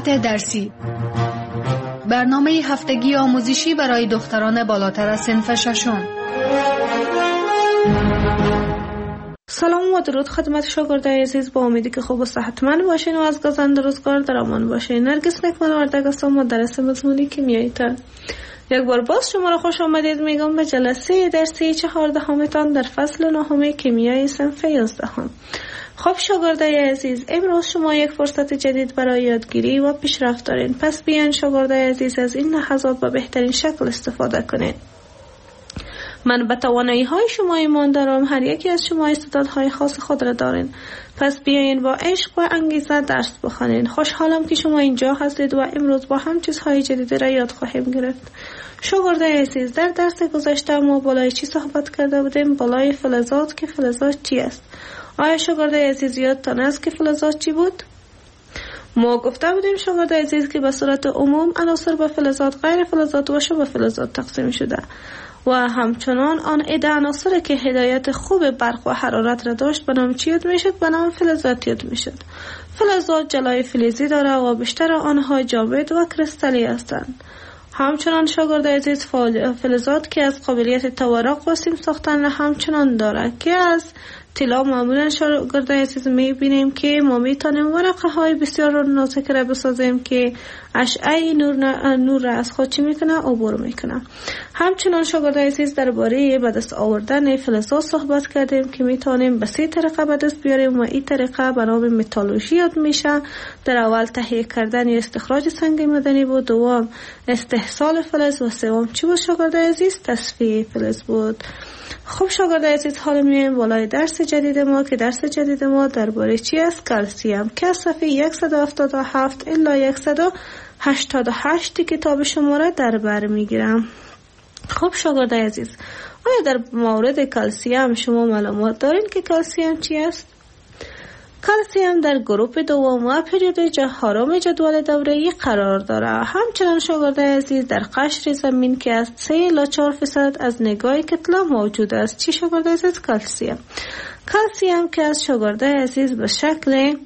ساعت درسی، برنامه هفتگی آموزشی برای دختران بالاتر از صنف ششم. سلام و درود خدمت شاگردای عزیز، با امیدی که خوب و صحتمند باشین و از گزند روزگار در امان باشین. نرگس نکمن وردگ هستم، مدرس مضمون کیمیاییتان. یک بار باز شما را خوش آمدید میگم به جلسه درسی 14 تان در فصل 9 کیمیای صنف 11. خب شاگردای عزیز، امروز شما یک فرصت جدید برای یادگیری و پیشرفت دارین. پس بیاین شاگردای عزیز از این لحظات به بهترین شکل استفاده کنین. من به توانایی های شما ایمان دارم. هر یکی از شما استعدادهای خاص خود را دارین. پس بیاین با عشق و انگیزه درس بخونین. خوشحالم که شما اینجا هستید و امروز با هم چیزهای جدیدی را یاد خواهیم گرفت. شاگردای عزیز، در درس گذشته ما بالای چی صحبت کرده بودیم؟ بالای فلزات. که فلزات چی است؟ آیا شاگردای عزیز یادتان است که فلزات چی بود؟ ما گفته بودیم شاگردای عزیز که به صورت عموم عناصر به فلزات، غیر فلزات و شبه فلزات تقسیم شده و همچنان آن عده عناصر که هدایت خوب برق و حرارت را داشت به نام چی یاد میشد؟ به نام فلزات یاد میشد. فلزات جلای فلزی داره و بیشتر آنها جامد و کریستالی هستند. همچنان شاگردای عزیز فلزات که از قابلیت تورق و سیم ساختن همچنان داره که از طلا معمولا شاگردای عزیز میبینیم که ما میتونیم ورقه های بسیار نازک را بسازیم که اشعه نور را از خود چی میکنه؟ عبور میکنه. همچنان شاگردای عزیز درباره به دست آوردن فلزات صحبت کردیم که میتونیم به 3 طریقه به دست بیاریم و این طریقه به نام متالورژی یاد میشه. در اول تهیه کردن یا استخراج سنگ معدنی بود، دوم استحصال فلز و سوم چی بود شاگردای عزیز؟ تصفیه فلز بود. خب شاگردای عزیز، حالا میایم بالای درس جدید ما که درس جدید ما درباره چی است؟ کلسیم، که از صفحه 177 الی 188 کتاب شما را در بر میگیرم. خب شاگردای عزیز، آیا در مورد کلسیم شما معلومات دارین که کلسیم چی است؟ کلسیم در گروه دوم و پریود چهارم جدول دوره‌ای قرار داره. همچنان شاگردای عزیز در قشر زمین که از 3 الی 4% از نگاه کتله موجود است. چی شاگردای عزیز؟ کلسیم. کلسیم که از شاگردای عزیز به شکل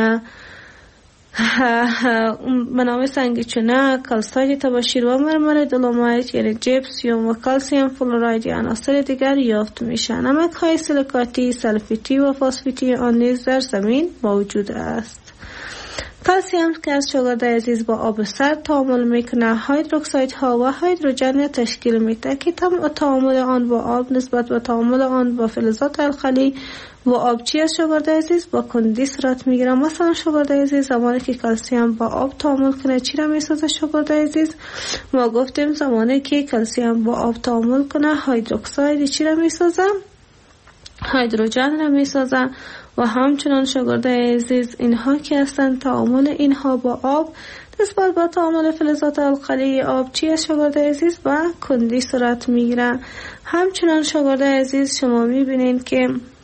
منام سنگ چونه، کلساید تباشیر و مرمر دولومایت یعنی جپسیوم و کلسیم فلوراید یا عناصر دیگر یافت میشن. نمک های سیلیکاتی، سلفیتی و فسفیتی آن نیز در زمین موجود است. کلسیم که از شاگردای عزیز با آب سرد تعامل میکنه، هیدروکساید ها و هیدروژن تشکیل میده که تعامل آن با آب نسبت به تعامل آن با فلزات القلی و آب چی از شاگردای عزیز؟ با کندی صورت میگیره. مثلا شاگردای عزیز زمانی که کلسیم با آب تعامل کنه چی را میسازه شاگردای عزیز؟ ما گفتیم زمانی که کلسیم با آب تعامل کنه هیدروکساید چی را میسازه؟ هیدروژن را میسازه. و همچنان شاگردای عزیز اینها که هستن تعامل اینها با آب نسبت به تعامل فلزات القلی آب چی از شاگردای عزیز؟ با کندی صورت میگیره. همچنان شاگردای عزیز شما میبینین که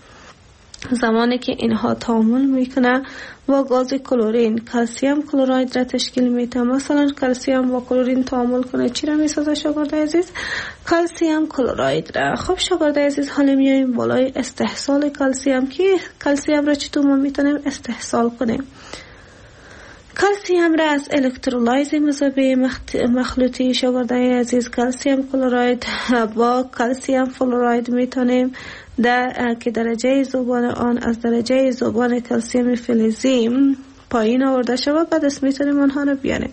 زمانی که اینها تعامل میکنه با گاز کلورین کلسیم کلراید را تشکیل میده. مثلا کلسیم با کلورین تعامل کنه چی را میسازه شاگردای عزیز؟ کلسیم کلراید را. خب شاگردای عزیز، حالا میایم بالای استحصال کلسیم که کلسیم را چطور ما میتونیم استحصال کنیم؟ کلسیم را از الکترولایز مذابه مخلوطی شاگردای عزیز کلسیم کلراید با کلسیم فلوراید میتونیم که درجه ذوبان آن از درجه ذوبان کلسیم فلزی پایین آورده شود. بعد از میتونیم آنها را بیاریم.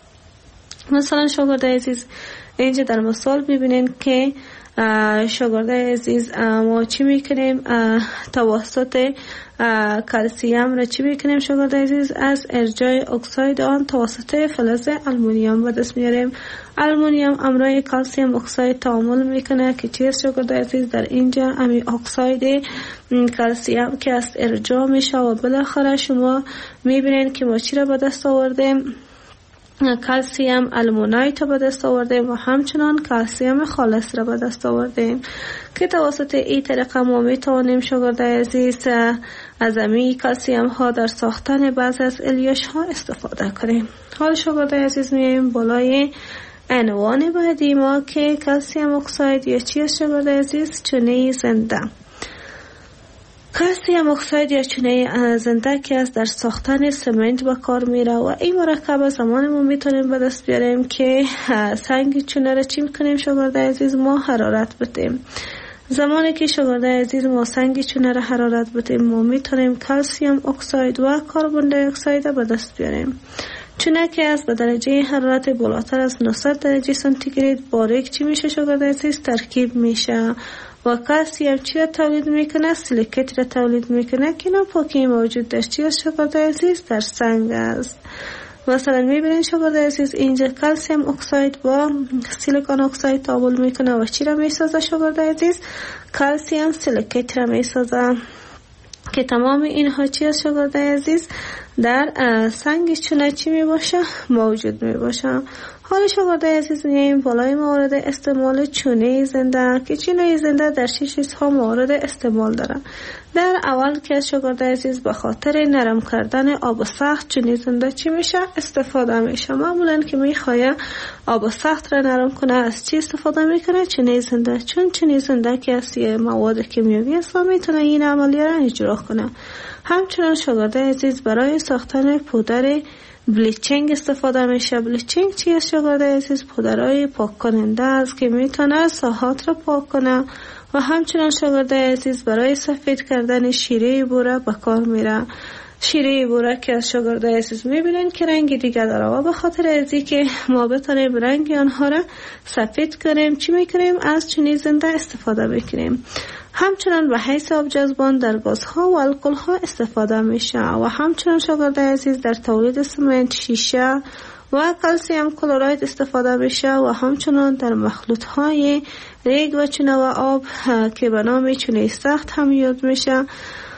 مثلا شاگردای عزیز اینجا در مثال ببینین که شاگردای عزیز ما چی میکنیم؟ توسط کلسیم را چی میکنیم شاگردای عزیز؟ از ارجاع اکساید آن توسط فلز آلومینیوم به دست میاریم. آلومینیوم امرای کلسیم اکساید تعامل میکنه که چیز شاگردای عزیز در اینجا امی اکساید کلسیم که از ارجاع میشه و بالاخره شما میبینین که ما چی را به دست آوردیم؟ کلسیم آلومینایت را به دست آوردیم و همچنان کلسیم خالص را به دست آوردیم که توسط این طریقه ما میتوانیم شاگردای عزیز از امی کلسیم ها در ساختن بعض از الیاش ها استفاده کنیم. حال شاگردای عزیز میایم بالای عنوان بعدی ما که کلسیم اکساید یا چی است شاگردای عزیز؟ چونه زنده. کلسیم اکساید یا چونه زنده که از در ساختن سمنت به کار میره و این مرکب زمان ما میتونیم به دست بیاریم که سنگ چونه را چی میکنیم شاگرد عزیز ما حرارت بدیم. زمانی که شاگرد عزیز ما سنگ چونه را حرارت بدیم ما میتونیم کلسیم اکساید و کربن دی اکساید به دست بیاریم. چونه که از به درجه حرارت بالاتر از 900 درجه سانتیگراد باریک چی میشه شاگرد عزیز ترکیب میشه و کلسیم چی را تولید میکنه؟ سیلیکیت را تولید میکنه که ناپاکی موجود در چی است شاگرد عزیز؟ در سنگ است. مثلا میبینید شاگرد عزیز اینجا کلسیم اکساید با سیلیکون اکساید تعامل میکنه و چی را میسازه شاگرد عزیز؟ کلسیم سیلیکیت را میسازه که تمام اینها چی است شاگرد عزیز؟ در سنگ چونه چی می باشه؟ موجود می باشه. حالا شاگرد عزیز میایم بالای موارد استعمال چونه زنده که چونه زنده در 6 چیزها موارد استعمال داره. در اول که شاگرد عزیز به خاطر نرم کردن آب سخت چونه زنده چی میشه؟ استفاده میشه. معمولا که میخواه آب سخت را نرم کنه از چی استفاده میکنه؟ چونه زنده. چون چونه زنده که از مواد کیمیایی است میتونه این عملیه را اجرا کنه. همچنان شاگرد عزیز برای ساختن پودر بلیچینگ استفاده میشه. بلیچینگ چی است شاگرد عزیز؟ پودرهای پاک کننده است که میتونه ساحات را پاک کنه و همچنان شاگرد عزیز برای سفید کردن شیره بوره به کار میره. شیره بوره که از شاگرد عزیز میبینین که رنگ دیگه داره و به خاطر ازی که ما بتونیم رنگ آنها را سفید کنیم چی میکنیم؟ از چونه زنده استفاده بکنیم. همچنان به حیث آبجذبان در گازها و الکل‌ها استفاده میشه و همچنان شاگرد عزیز در تولید سمنت، شیشه و کلسیم کلراید استفاده میشه و همچنان در مخلوط‌های ریگ و چونه و آب که به نام چونه سخت هم یاد میشه.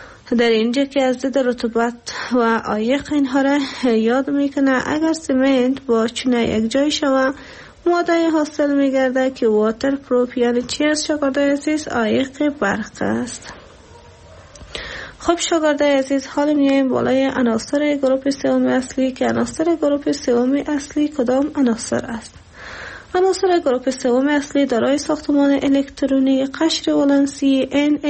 در اینجا که از ضد رطوبت و عایق اینها را یاد میکنه. اگر سمنت با چونه یک جای شوه ماده حاصل میگرده که واتر پروف یعنی چی است شاگرد عزیز؟ عایق برق است. خب شاگرد عزیز حال میایم بالای عناصر گروپ سوم اصلی که عناصر گروپ سوم اصلی کدام عناصر است؟ عناصر گروپ سوم اصلی دارای ساختمان الکترونی قشر ولانسی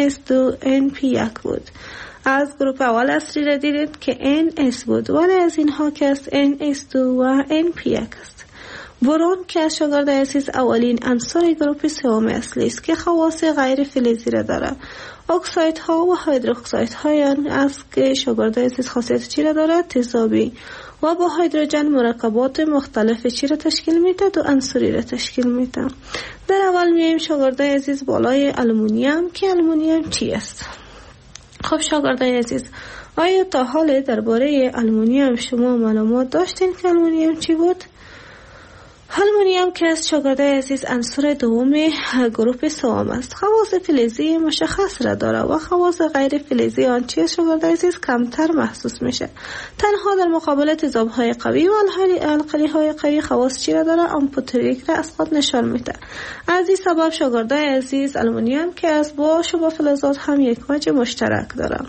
NS2NP1 بود. از گروپ اول اصلی را دیدید که NS بود ولی از اینها که است NS2 و NP1 است. برون که از شاگرد عزیز اولین عنصر گروپ سوم اصلی است که خواص غیر فلزی را داره. اکساید ها و هیدروکساید های است که شاگرد عزیز خاصیت چی را داره؟ تضادی و با هیدروژن مرکبات مختلف چی را تشکیل میده؟ دو عنصری را تشکیل میده. در اول میایم شاگرد عزیز بالای آلومینیوم که آلومینیوم چی است؟ خب شاگرد عزیز آیا تا حال درباره آلومینیوم شما معلومات داشتین که آلومینیوم چی بود؟ آلومینیوم که از شاگرد عزیز عنصر دوم گروپ سوم است. خواص فلزی مشخص را داره و خواص غیر فلزی آن چی شاگرد عزیز کمتر محسوس میشه. تنها در مقابل تضادهای قوی و القلی های قوی خواص چی را داره؟ آمپوتریک را از خود نشان میده. از این سبب شاگرد عزیز آلومینیوم که از با شبه فلزات هم یک وجه مشترک داره.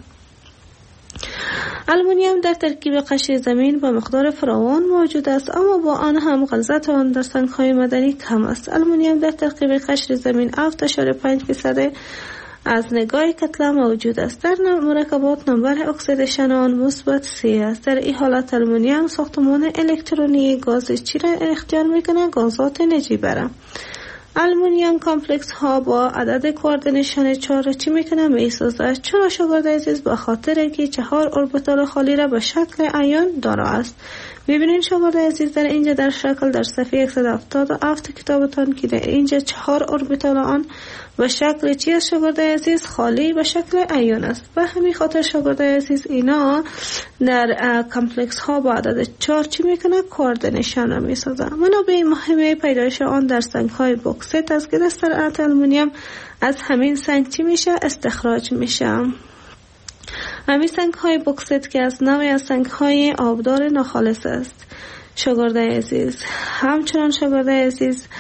آلومینیوم در ترکیب قشر زمین با مقدار فراوان موجود است اما با آن هم غلظت آن در سنگ‌های معدنی کم است. آلومینیوم در ترکیب قشر زمین 7.5% از نگاه کتله موجود است. در مرکبات نمبر اکسیدیشن آن مثبت 3 است. در این حالت آلومینیوم ساختمان الکترونی گاز چی را اختیار میکنه؟ گازات نجیبه. آلومینیوم کامپلکس ها با عدد کوردینیشن 4 چی میکنه؟ میسازه. چرا شاگرد عزیز؟ به خاطر که 4 اوربیتال خالی را به شکل ایون داره است. میبینین شاگرد عزیز در اینجا در شکل در صفحه 177 کتابتان که در اینجا 4 اوربیتال آن به شکل چی است شاگرد عزیز؟ خالی به شکل ایون است. به همین خاطر شاگرد عزیز اینا در کامپلکس ها با عدد 4 چی میکنه؟ کوردینیشن را میسازه. منابع مهمه پیدایش آن در سنگ های بوکسیت است که در صنعت آلومینیوم از همین سنگ چی میشه؟ استخراج میشه. همین سنگ های بوکسیت که از نوعی از سنگ های آبدار ناخالص است شاگرد عزیز. همچنان شاگرد عزیز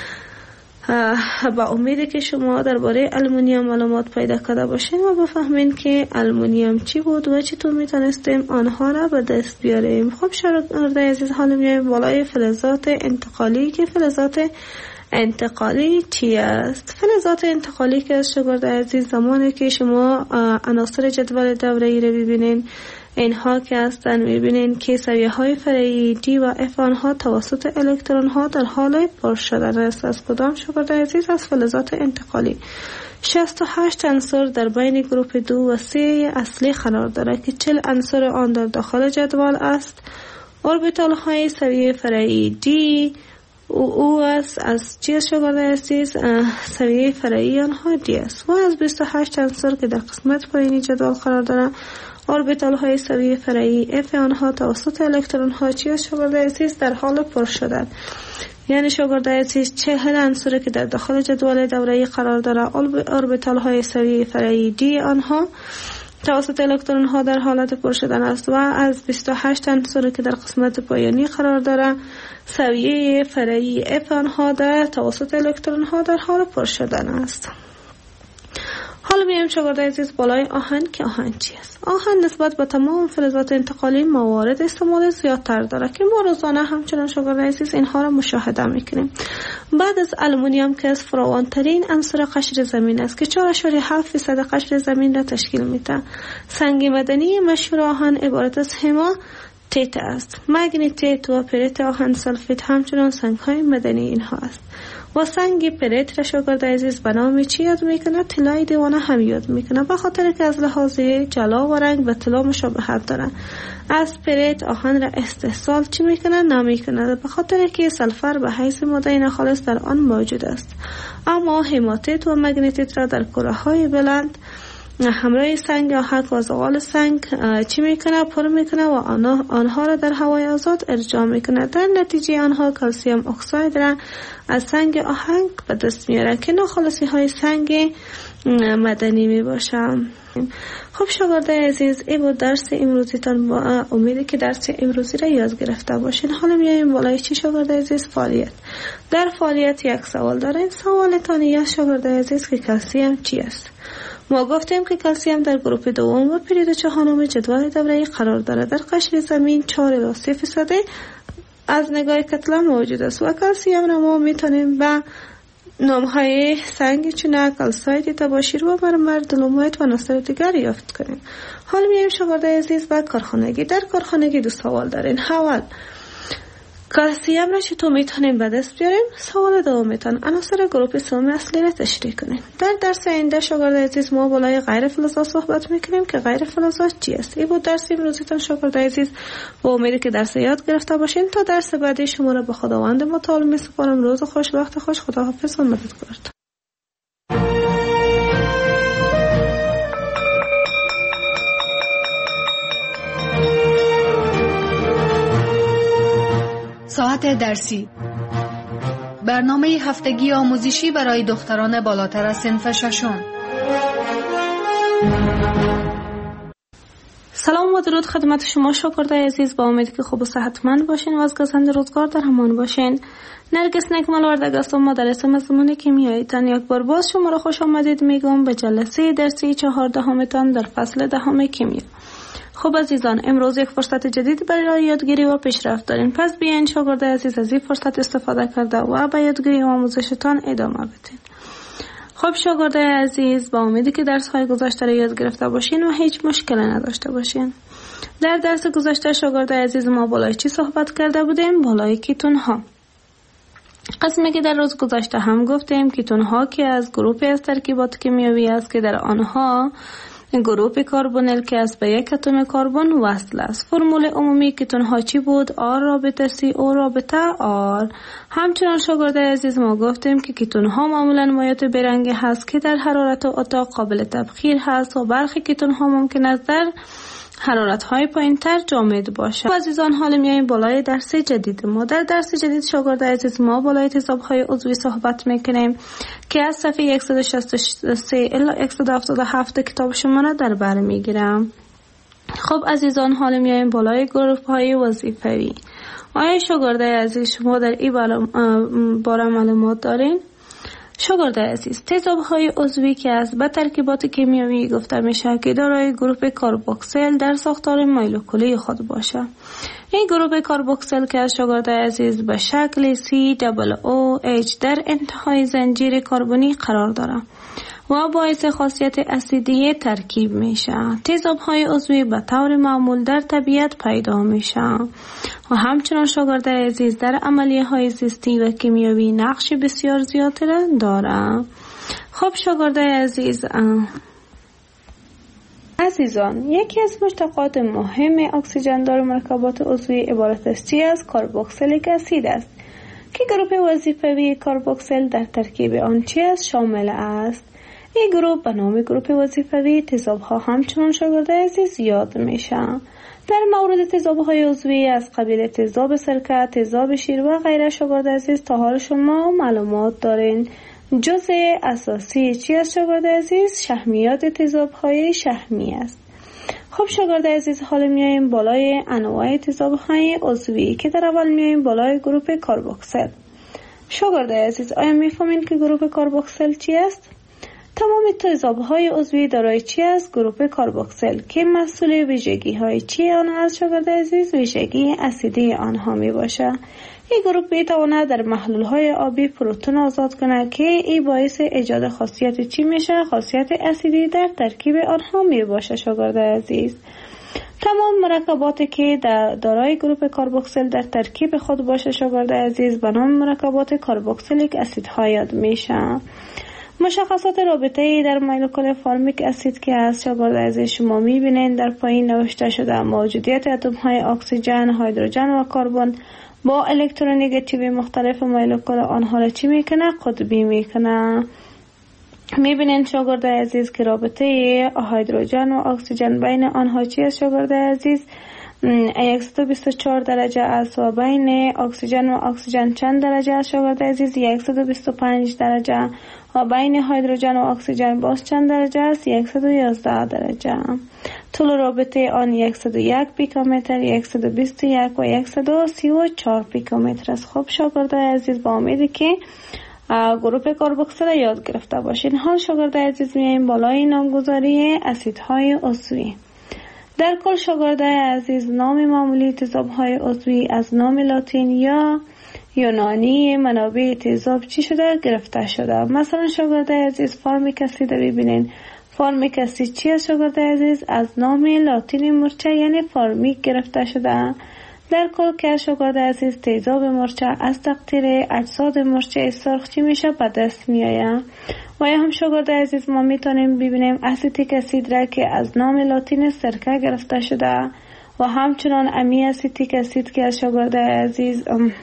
با امیده که شما درباره آلومینیوم معلومات پیدا کرده باشین و بفهمین که آلومینیوم چی بود و چطور میتونستیم آنها را به دست بیاریم. خب شاگرد عزیز حالا میایم بالای فلزات انتقالی که فلزات انتقالی چی است؟ فلزات انتقالی که از شاگرد عزیز زمانی که شما عناصر جدول دوره‌ای رو ببینین، اینها که هستن میبینین که سویه های فرعی D و F آنها توسط الکترون ها در حال پر شدن است. از کدام شاگرد عزیز؟ از فلزات انتقالی. 68 عنصر در بین گروپ 2 و 3 اصلی قرار دارد که 40 عنصر آن در داخل جدول است. اوربیتال های سویه فرعی D او است. از چی شاگرد عزیز؟ سویه فرعی آنها D است. و از 28 عنصر که در قسمت پایینی جدول قرار دارد، اوربیتال های سویه فرعی F آنها توسط الکترون ها چی شاگرد عزیز؟ در حال پر شدن. یعنی شاگرد عزیز 40 عنصر که در داخل جدول دوره‌ای قرار دارد، اوربیتال های سویه فرعی D آنها توسط الکترون ها در حالت پر شدن است. و از 28 عنصر که در قسمت پایانی قرار دارد، سویه فرعی F آنها در توسط الکترون ها در حال پر شدن است. حالا میایم شاگرد عزیز بالای آهن که آهن چی است؟ آهن نسبت به تمام فلزات انتقالی موارد استعمال زیادتر دارد که ما روزانه همچنان شاگرد عزیز اینها را مشاهده میکنیم. بعد از آلومینیوم که از فراوانترین عنصر قشر زمین است که 4.7% قشر زمین را تشکیل میده. سنگ مدنی مشهور آهن عبارت از هماتیت است. مگنیتیت و پریت آهن سلفیت همچنان سنگ های مدنی اینها است. و سنگ پریت را شاگرد عزیز به نام چی یاد میکنه؟ طلای دیوانه هم یاد میکنه، به خاطر که از لحاظ جلا و رنگ به طلا مشابهت دارن. از پریت آهن را استحصال چی میکنه؟ نمیکنه، به خاطر که سلفر به حیث ماده ناخالص در آن موجود است. اما هماتیت و مگنیتیت را در کره های بلند همراه سنگ آهک و زغال سنگ چی میکنه؟ پر میکنه و آنها را در هوای آزاد ارجاع میکنه. در نتیجه آنها کلسیم اکساید را از سنگ آهک به دست میاره که ناخالصی های سنگ مدنی میباشه. خب شاگرد عزیز، این بود درس امروزیتان. با امیدی که درس امروزی را یاد گرفته باشین. حالا میایم بالای چی شاگرد عزیز؟ فعالیت. در فعالیت یک سوال دارین. سوالتان یا شاگرد عزیز که کلسیم چی است؟ ما گفتیم که کلسیم در گروپ دوم و پرید چهارم جدول دوره‌ای قرار دارد. در قشر زمین 4 الی 3% از نگاه کتله موجود است و کلسیم را ما میتونیم به نامهای سنگ چونه کلساید، تباشیر و مرمر، دلومایت و عناصر دیگر یافت کنیم. حالا میایم شاگرد عزیز به کارخانگی. در کارخانگی 2 سوال دارین. اول کلسیم را چطور میتونیم به دست بیاریم؟ سوال دومیتان عناصر گروپ سوم اصلی را تشریح کنیم. در درس آینده شاگرد عزیز ما بالای غیر فلزات صحبت میکنیم که غیر فلزات چی است. این بود درس امروزیتان شاگرد عزیز. با امیدی که درس یاد گرفته باشین. تا درس بعدی شما را به خداوند متعال میسپارم. روز خوش، وقت خوش. خداحافظ و مددگار. ساعت درسی، برنامه هفتگی آموزشی برای دختران بالاتر از صنف ششم. سلام و درود خدمت شما شاگرد عزیز. با امید که خوب و صحتمند باشین و از گزند روزگار در امان باشین. نرگس نکمل وردگ هستم، مدرس مضمون کیمیایی تان. یک بار باز شما را خوش آمدید میگم به جلسه درسی 14 تان در فصل 10 کیمیا. خب عزیزان، امروز یک فرصت جدید برای یادگیری و پیشرفت دارین. پس بیاین شاگرد عزیز از این فرصت استفاده کرده و به یادگیری و آموزشتان ادامه بدین. خب شاگرد عزیز، با امیدی که درس های گذشته را یاد گرفته باشین و هیچ مشکلی نداشته باشین. در درس گذشته شاگرد عزیز ما بالای چی صحبت کرده بودیم؟ بالای کیتون ها. قسمی که در روز گذشته هم گفتیم کیتون ها که از گروپی از ترکیبات کیمیایی است که در آنها گروپ کربونیل که از به یک اتم کربن وصل است. فرمول عمومی کیتون ها چی بود؟ آر رابطه سی او رابطه آر. همچنان شاگرد عزیز ما گفتیم که کیتون ها معمولا مایع برنگی هست که در حرارت اتاق قابل تبخیر هست و برخی کیتون ها ممکن است در حرارت های پایین تر جامد باشه. عزیزان، حالا میایم بالای درس جدید ما. در درس جدید شاگرد عزیز ما بالای تضاد های عضوی صحبت میکنیم که از صفحه 163 الی 177 کتاب شما را در بر میگیرم. خب عزیزان، حالا میایم بالای گروه های وظیفه‌ای. آیا شاگرد عزیز شما در این باره معلومات دارین؟ شاگرد عزیز، تیزاب‌های عضوی که از به ترکیبات کیمیایی گفته میشه که دارای گروپ کاربوکسیل در ساختار مولکولی خود باشه. این گروپ کاربوکسیل که از شاگرد عزیز به شکل COOH در انتهای زنجیر کربنی قرار داره و باعث خاصیت اسیدی ترکیب میشه. تیزاب‌های عضوی به طور معمول در طبیعت پیدا میشه و همچنان شاگرد عزیز در عملیه‌های زیستی و کیمیایی نقش بسیار زیادی داره. خب شاگرد عزیزان، یکی از مشتقات مهم اکسیژن دار مرکبات عضوی عبارت از کربوکسیلیک اسید است که گروپ وظیفوی کربوکسیل در ترکیب آن شامل است. این گروه به نام گروپ وظیفوی تیزاب‌ها همچنان شاگرد عزیز یاد میشه. در مورد تیزاب‌های عضوی از قبیل تیزاب سرکه، تیزاب شیر و غیره شاگرد عزیز تا حال شما معلومات دارین. جزء اساسی از شاگرد عزیز شحمیات تیزاب‌های شحمی است. خب شاگرد عزیز، حالا میایم بالای انواع تیزاب‌های عضوی که در اول میایم بالای گروپ کربوکسیل. شاگرد عزیز، آیا میفهمین که گروپ کربوکسیل چی است؟ تمام تیزاب‌های عضوی دارای چی است؟ گروپ کربوکسیل که مسئول ویژگی‌های چی آن است شاگرد عزیز؟ ویژگی اسیدی آنها می باشه. این گروپ میتواند در محلول‌های آبی پروتون آزاد کنه که این باعث ایجاد خاصیت چی میشه؟ خاصیت اسیدی در ترکیب آنها می باشه شاگرد عزیز. تمام مرکباتی که دارای گروپ کربوکسیل در ترکیب خود باشه شاگرد عزیز به نام مرکبات کربوکسیلیک اسیدها یاد میشه. مشخصات رابطه‌ای در مولکول فورمیک اسید که از شاگرد عزیز شما میبینید در پایین نوشته شده. موجودیت اتم‌های اکسیژن، هیدروژن و کربن با الکترونگاتیو مختلف مولکول آنها را چی میکنه؟ قطبی میکنه. میبینید شاگرد عزیز که رابطه هیدروژن و اکسیژن بین آنها چی است شاگرد عزیز؟ 124 درجه است و بین اکسیژن و اکسیژن چند درجه است شاگرد عزیز؟ 125 درجه و بین هیدروژن و اکسیژن باز چند درجه است؟ 111 درجه. طول رابطه آن 101 پیکومتر، 121 و 134 پیکومتر است. خب شاگرد عزیز، با امیدی که گروپ کربوکسیل یاد گرفته باشین. حال شاگرد عزیز میایم بالای نامگذاری اسیدهای عضوی. در کل شاگرد عزیز، نام معمولی تیزاب‌های عضوی از نام لاتین یا یونانی منابع تیزاب چی شده؟ گرفته شده. مثلا شاگرد عزیز فورمیک اسید ببینین. فورمیک اسید چی است شاگرد عزیز؟ از نام لاتین مرچه یعنی فورمیک گرفته شده. در کل که شاگرد عزیز تیزاب مرچه از تقطیر اجساد مرچه سرخ چی میشه؟ به دست میآید. و یا هم شاگرد عزیز ما میتونیم ببینیم اسیتیک اسید را که از نام لاتین سرکه گرفته شده و همچنان امی اسیتیک اسید که از شاگرد عزیز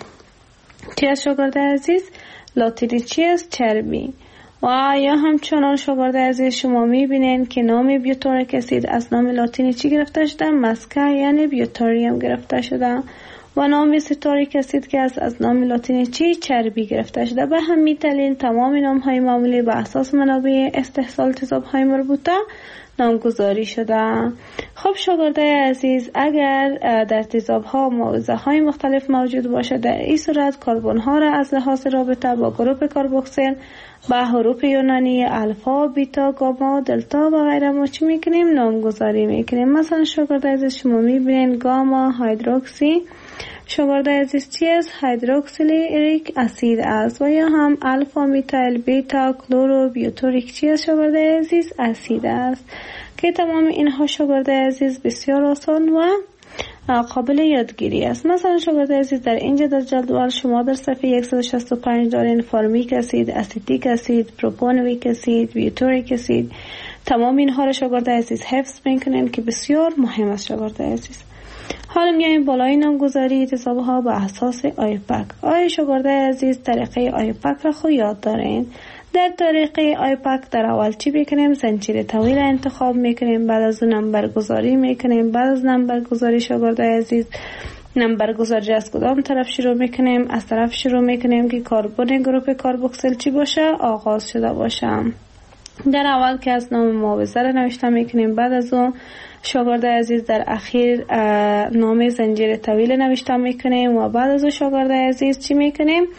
چی از شاگرد عزیز؟ لاتینی چی است؟ چربی. و یا همچنان شاگرد عزیز شما میبینین که نام بیوتاریک اسید از نام لاتینی چی گرفته شده؟ مسکه یعنی بیوتاریوم گرفته شده و نام ستاریک اسید که از نام لاتینی چی؟ چربی گرفته شده. به همین دلیل تمام نام‌های معمولی به اساس منابع استحصال تیزاب‌های مربوطه نامگذاری شده. خب شاگرد عزیز، اگر در تیزاب‌ها موضع‌های مختلف موجود باشه، در این صورت کربن‌ها را از لحاظ رابطه با گروپ کربوکسیل با حروف یونانی الفا، بیتا، گاما، دلتا و غیره ما چی میکنیم؟ نامگذاری میکنیم. مثلا شاگرد عزیز شما میبینین گاما هیدروکسی شاگرد عزیز چی است؟ هیدروکسیلیک اسید است. و یا هم الفا میتایل بیتا کلورو بیوتوریک چی است شاگرد عزیز؟ اسید است که تمام اینها شاگرد عزیز بسیار آسان و قابل یادگیری است. مثلا شاگرد عزیز در اینجا در جدول شما در صفحه 165 دارین فورمیک اسید، اسیتیک اسید، پروپانویک اسید، بیوتوریک اسید. تمام اینها را شاگرد عزیز حفظ میکنین که بسیار مهم است شاگرد عزیز. حالا میایم بالای نامگذاری تیزاب‌ها به اساس آیپک. آیا شاگرد عزیز طریقه آیپک را خود یاد دارین؟ در طریقه آیپک در اول چی میکنیم؟ زنجیر طویل انتخاب میکنیم، بعد از اون نمبر گذاری میکنیم. بعد از نمبر گذاری شاگرد عزیز نمبر گذاری از کدام طرف شروع میکنیم؟ از طرف شروع میکنیم که کربن گروپ کربوکسیل چی باشه؟ آغاز شده باشه. در اول که از نام معاوضه را نوشته میکنیم، بعد از اون شاگرد عزیز در اخیر نام زنجیر طویل نوشته میکنیم و بعد از اون شاگرد عزیز چی میکنیم؟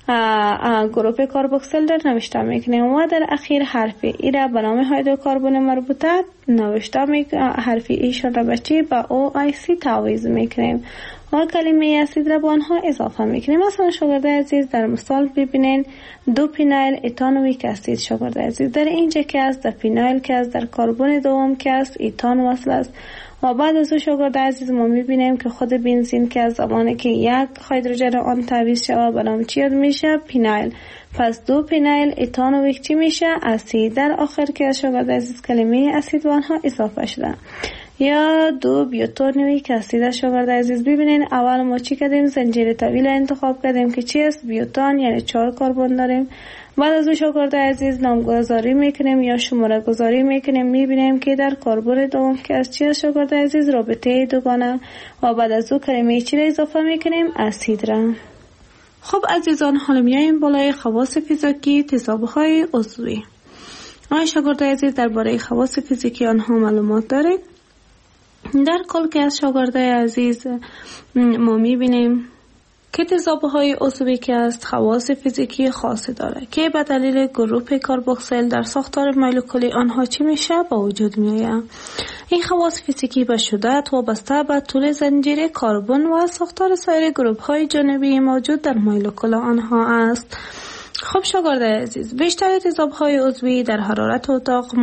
گروپ کربوکسیل در نوشته میکنیم و در اخیر حرف ای را به نام هیدروکربن مربوطه نوشته حرف ایشان را به چی؟ به OIC تعویض میکنیم و کلمه اسید را به آنها اضافه میکنیم. مثلا شاگرد عزیز در مثال ببینین 2 پینایل ایتانویک اسید. شاگرد عزیز در اینجا که است در پینایل که است در کربن دوم که است ایتان وصل است و بعد از او شاگرد عزیز ما میبینیم که خود بنزین که از زمانی که یک هیدروژن آن تعویض شود به نام چی یاد میشه؟ پینایل. پس 2 پینایل ایتانویک چی میشه؟ اسید. در آخر که شاگرد عزیز کلمه اسید به آنها اضافه شده. یا 2 بیوتانویک اسید. شاگرد عزیز ببینین اول ما چی کردیم؟ زنجیره طویل انتخاب کردیم که چی است؟ بیوتان، یعنی 4 کربن داریم. بعد از اون شاگرد عزیز نامگذاری میکنیم یا شماره گذاری میکنیم، میبینیم که در کربن دوم که از چی است شاگرد عزیز؟ رابطه دوگانه. و بعد از اون کلمه چی را اضافه میکنیم؟ اسید را. خب عزیزان حالا میایم بالای خواص فیزیکی تضادهای عضوی. آیا شاگرد عزیز درباره خواص فیزیکی آنها معلومات دارید؟ در کل که از شاگرد عزیز ما میبینیم که تضادهای عضوی که است خواص فیزیکی خاصی داره که به دلیل گروپ کربوکسیل در ساختار مولکولی آنها چی میشه؟ با وجود میآید. این خواص فیزیکی به شدت وابسته به طول زنجیره کربن و ساختار سایر گروپ های جانبی موجود در مولکول آنها است. خب شاگرد عزیز بیشتر تضادهای عضوی در حرارت اتاق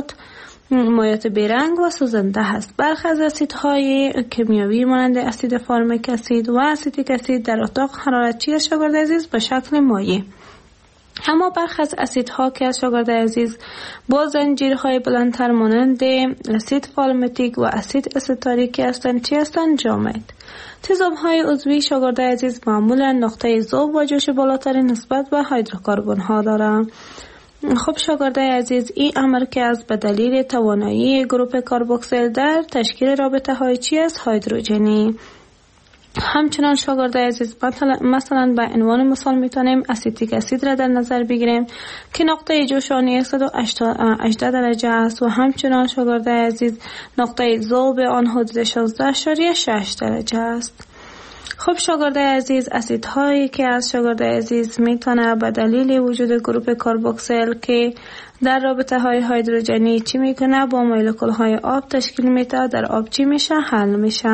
مایات بیرنگ و سوزنده هست. برخی از اسیدهای کیمیایی مانند اسید فارمیک اسید و اسیتیک اسید در اتاق حرارت چی است شاگرد عزیز؟ به شکل مایع. اما برخی از اسیدها که از شاگرد عزیز با زنجیرهای بلندتر مانند اسید فالمیتیک و اسید استاریک هستند چی هستند؟ جامد. تضادهای عضوی شاگرد عزیز معمولا نقطه ذوب و جوش بالاتر نسبت به هیدروکربن ها دارند. خب شاگرد عزیز این امر که از به دلیل توانایی گروپ کربوکسیل در تشکیل رابطه های چی است؟ هیدروژنی. همچنان شاگرد عزیز مثلا به عنوان مثال میتونیم اسیتیک اسید را در نظر بگیریم که نقطه جوش آن 118 درجه است و همچنان شاگرد عزیز نقطه ذوب آن حدود 16.6 درجه است. خب شاگرد عزیز اسیدهایی که از شاگرد عزیز میتونه به دلیل وجود گروپ کربوکسیل که در رابطه های هیدروژنی چی میکنه؟ با مولکول های آب تشکیل میده، در آب چی میشه؟ حل میشه.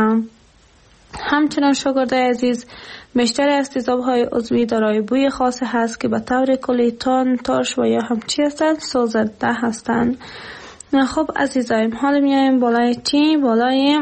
همچنان شاگرد عزیز بیشتر از تضادهای عضوی دارای بوی خاص هست که به طور کلی تند، ترش و یا هم چی هستند؟ سوزنده هستند. خب عزیزایم حالا میایم بالای چی؟ بالای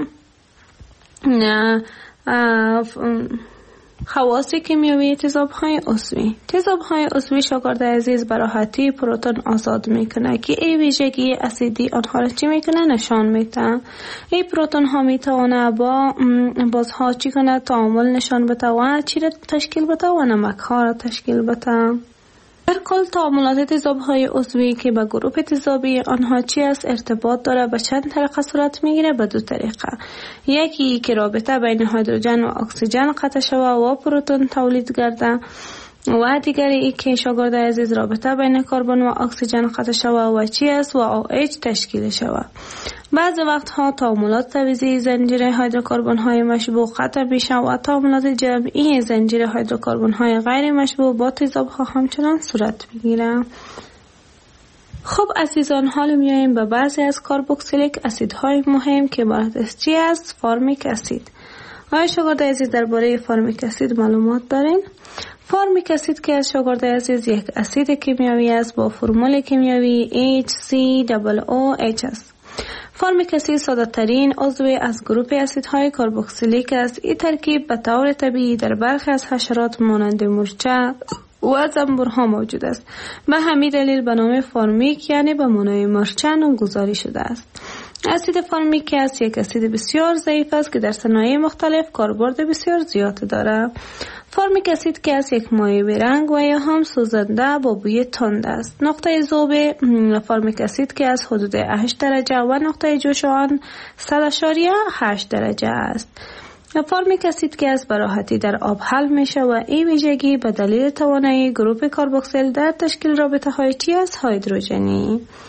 خواص کیمیایی تضادهای عضوی. تضادهای عضوی شاگرد عزیز به راحتی پروتون آزاد میکنه که این ویژگی اسیدی آنها را چی میکنه؟ نشان میده. این پروتون ها میتونه با بازها چی کنه؟ تعامل نشان بده و چی را تشکیل بده؟ و نمک ها را تشکیل بده. در کل تعاملات تضادهای عضوی که به گروپ تضادی آنها چی است؟ ارتباط داره. به چند طریقه صورت میگیره؟ به 2 طریقه. یکی که رابطه بین هیدروژن و اکسیژن قطع شوه و پروتون تولید گرده و دیگری ای که شاگرد عزیز رابطه بین کربن و اکسیژن قطع شوه و چی است؟ و OH تشکیل شوه. بعض وقتها تعاملات تعویضی زنجیره هیدروکربن های مشبوع قطع میشه و تعاملات جمعی زنجیره هیدروکربن های غیر مشبوع با تضادها همچنان صورت میگیره. خب عزیزان حالا میایم به بعضی از کربوکسیلیک اسیدهای مهم که عبارت از چی است؟ فارمیک اسید. آیا شاگرد عزیز درباره فارمیک اسید معلومات دارین؟ فارمیک اسید که از شاگرد عزیز یک اسید کیمیایی است با فرمول کیمیایی HCOOH است. فارمیک اسید ساده ترین عضو از گروپ اسیدهای کربوکسیلیک است. این ترکیب به طور طبیعی در برخی از حشرات مانند مورچه و زنبورها موجود است. به همین دلیل به نام فارمیک یعنی به معنای مورچه نامگذاری شده است. اسید فارمیک است یک اسید بسیار ضعیف است که در صنایع مختلف کاربرد بسیار زیاد دارد. فارمیک اسید که از یک مایع بیرنگ و یا هم سوزنده با بوی تند است. نقطه ذوب فارمیک اسید که از حدود 8 درجه و نقطه جوش آن 100.8 درجه است. فارمیک اسید که از براحتی در آب حل میشه و این ویژگی به دلیل توانایی گروپ کربوکسیل در تشکیل رابطه های چی است؟ هیدروژنی.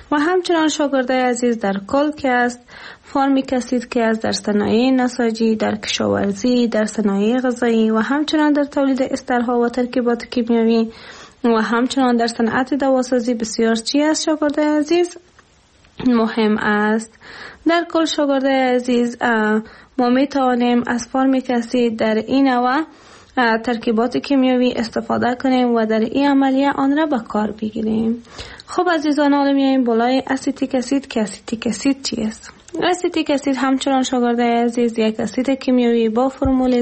و همچنان شاگردای عزیز در کل که است، فارمیک اسید که است در صنایع نساجی، در کشاورزی، در صنایع غذایی و همچنان در تولید استرها و ترکیبات کیمیایی و همچنان در صنعت دواسازی بسیار چی است شاگردای عزیز مهم است. در کل شاگردای عزیز ما می توانیم از فارمیک اسید در این نوع ترکیبات کیمیایی استفاده کنیم و در این عملیه آن را به کار بگیریم. خب عزیزان، حالا میایم بالای اسیتیک اسید که اسیتیک اسید چی است؟ اسیتیک اسید همچنان شاگردای عزیز یک اسید کیمیایی با فرمول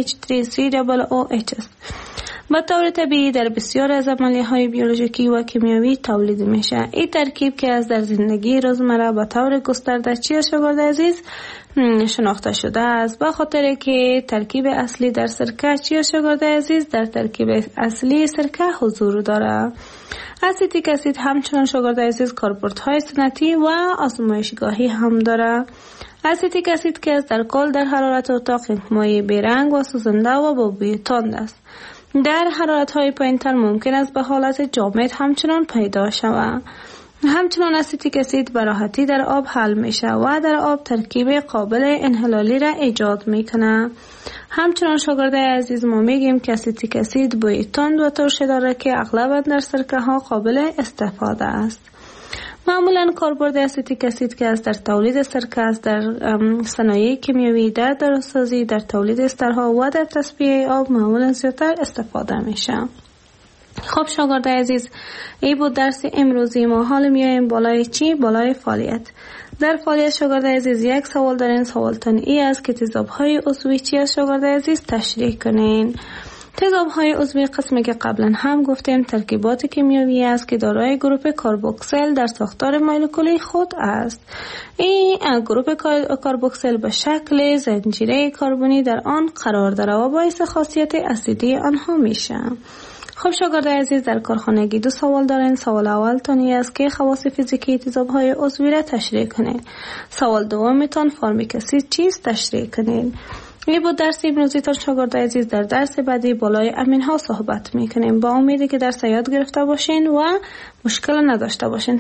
CH3COOH است. به طور طبیعی در بسیار از عملیه‌های بیولوژیکی و کیمیایی تولید میشه. این ترکیب که از در زندگی روزمره به طور گسترده چی است شاگردای عزیز شناخته شده است، به خاطر که ترکیب اصلی در سرکه چی است شاگردای عزیز در ترکیب اصلی سرکه حضور داره. اسیتیک اسید همچنان شاگردای عزیز کاربردهای سنتی و آزمایشگاهی هم داره. اسیتیک اسید که از در کل در حرارت اتاق یک مایع بیرنگ و سوزنده و با بوی تند است. در حرارت‌های پایین‌تر ممکن است به حالت جامد همچنان پیدا شود. همچنان اسیتیک اسید به راحتی در آب حل میشه و در آب ترکیب قابل انحلالی را ایجاد میکنه. همچنان شاگردای عزیز ما میگیم که اسیتیک اسید بوی تند و ترش داره که اغلب در سرکه ها قابل استفاده است. معمولا کاربرد اسیتیک اسید که از در تولید سرکه است، در صنایع کیمیایی، در درستسازی، در تولید استرها و در تصفیه آب معمولا زیادتر استفاده میشه. خب شاگردای عزیز، این بود درس امروزی ما. حالا میایم بالای چی؟ بالای فعالیت. در فعالیت شاگردای عزیز یک سوال دارین. سوالتان ای است که تیزاب‌های عضوی چی است شاگردای عزیز تشریح کنین. تیزاب‌های عضوی قسمی که قبلا هم گفتیم ترکیبات کیمیایی است که دارای گروپ کاربوکسیل در ساختار مولکولی خود است. این گروپ کاربوکسیل به شکل زنجیره کربنی در آن قرار داره و باعث خاصیت اسیدی آنها میشه. خب شاگردای عزیز، در کارخانگی دو سوال دارین. سوال اول تانی است که خواص فیزیکی تیزاب‌های عضوی را تشریح کنین. سوال دوم تان فارمیک اسید چیست تشریح کنین. این بود درس امروزی تان شاگردای عزیز. در درس بعدی بالای امین‌ها صحبت میکنیم. با امیدی که درس یاد گرفته باشین و مشکل نداشته باشین.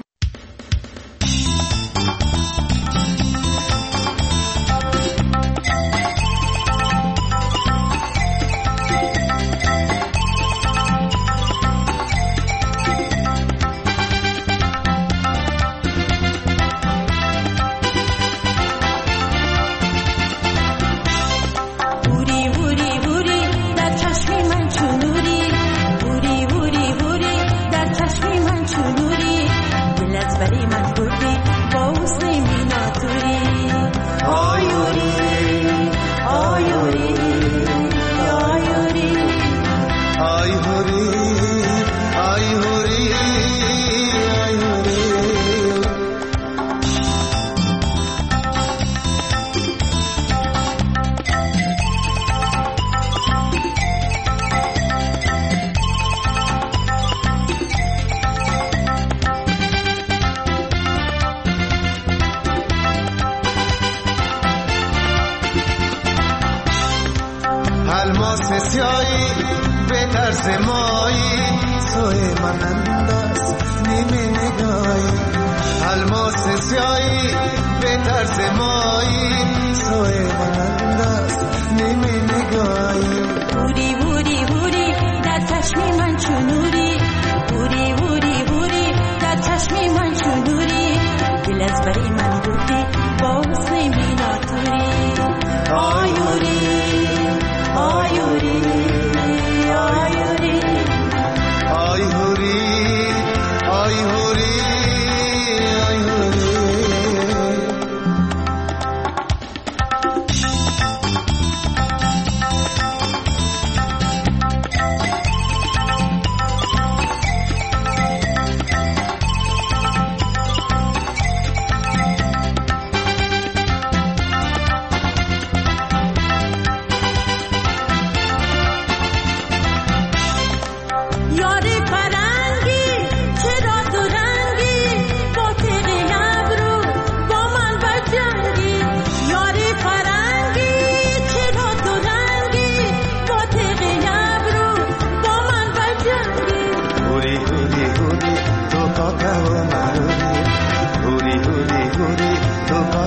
سیایی به طرز مایی سوی مانند است نیمه نگاهی. الماس سیایی به طرز مایی سوی مانند است نیمه نگاهی. بوری بوری بوری در چشم من چونوری، بوری بوری بوری در چشم من چونوری، دل از بری من بودی با حسن میناتوری. آیوری آیوری آیوری آیوری آیوری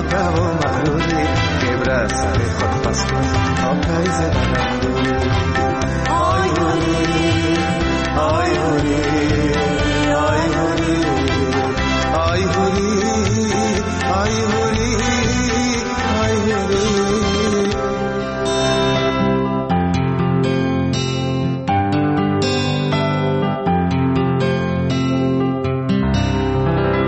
که و مغروری عبرت سر خود پس کن تا پاییز بلندوری